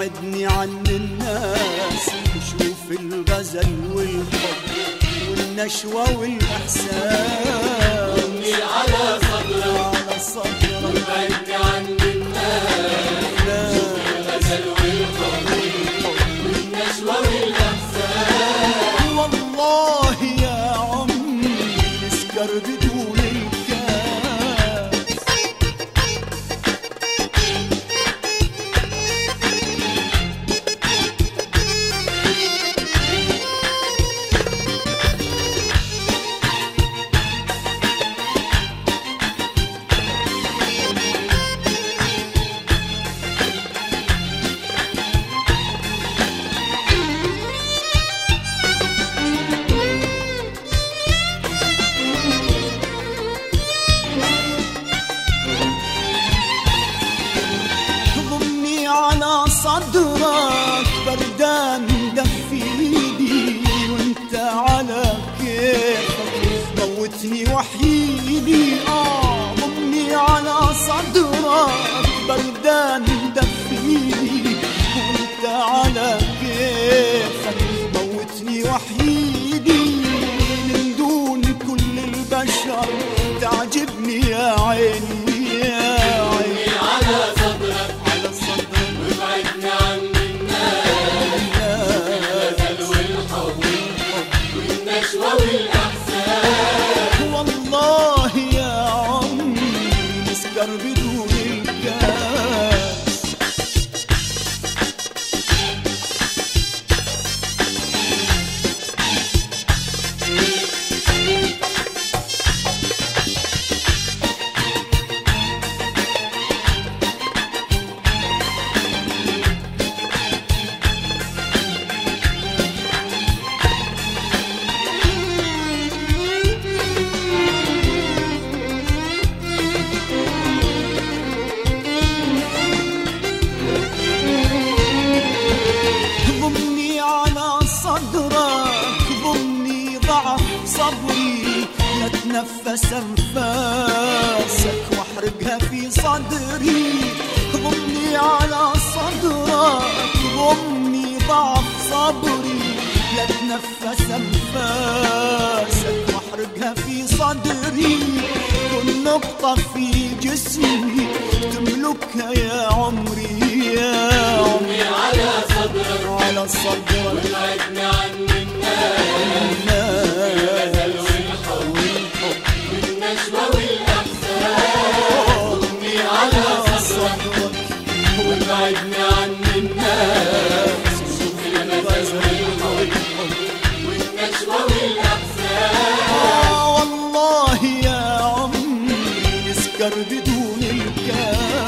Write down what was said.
وابعدني عن الناس، شوف الغزل والحب والنشوة والإحساس. ضمني على صدرك وابعدني عن الناس، شوف الغزل والحب والنشوة والإحساس. والله يا عمي نسكر بدون الكاس. على صدرك بردان دفي ايدي، وانت على كيفك موتني وحيدي. ضمني على صدرك بردان دفي ايدي، وانت على كيفك موتني وحيدي. من دون كل البشر تعجبني يا عيني يا عيني. على صدرك وابعدني عن الناس، والحب والنشوة والإحساس. والله يا عمي نسكر بدون الكاس. ضمني على صدرك، ضمني ضعف صبري، لاتنفس انفاسك واحرقها في صدري. ضمني على صدرك، ضمني ضعف صبري، لاتنفس انفاسك واحرقها في صدري. كل نقطة في جسمي تملكها يا عمري يا عمري. على صدرك وابعدني عن الناس، والحب والنشوة والإحساس. ضمني على صدرك وابعدني عن الناس، شوف الغزل والحب والنشوة والإحساس. والله يا عمي نسكر بدون الكاس.